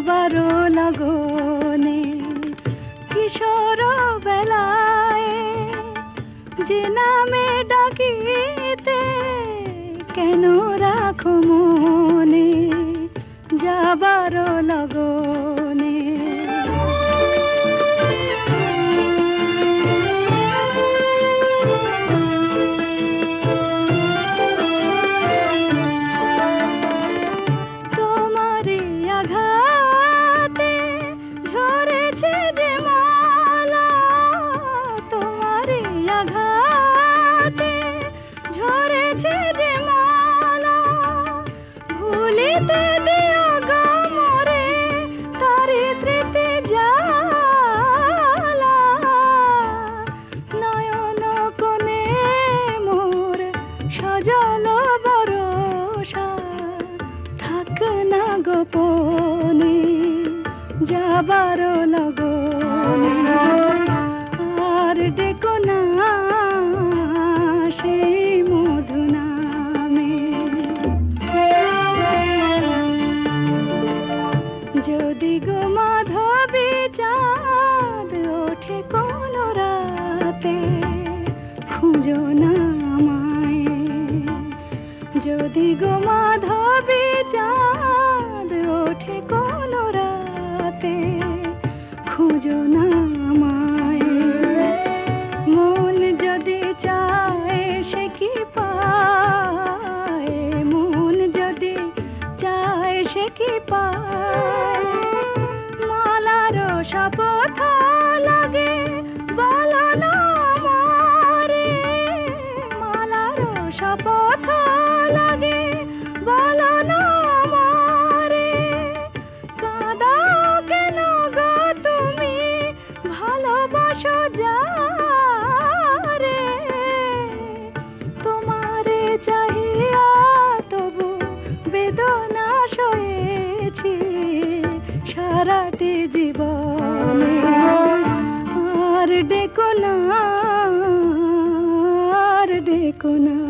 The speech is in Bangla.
যাবারও লগনে কিশোর বেলায় যে নামে ডাকিতে কেন রাখো মনে যাবারও লগনে। গোপনে যাবারও লগনে আর ডেকো না সেই মধু নামে। যদি গো মাধবী চাঁদ ওঠে কোনো রাতে খুঁজো না আমায়। যদি গো মাধবী চাঁদ ওঠে কোনো রাতে খুঁজো না আমায়। মন যদি চায় সে কি পায়, মন যদি চায় সে কি পায়। মালারও শপথ লাগে বলো না আমারে, মালারও শপথ লাগে বলো না আমারে। কাঁদাও কেন গো তুমি ভালোবাসো যারে, তোমারে চাহিয়া তবু বেদনা সয়েছি সারাটি জীবনে। আর ডেকো না, আর ডেকো না।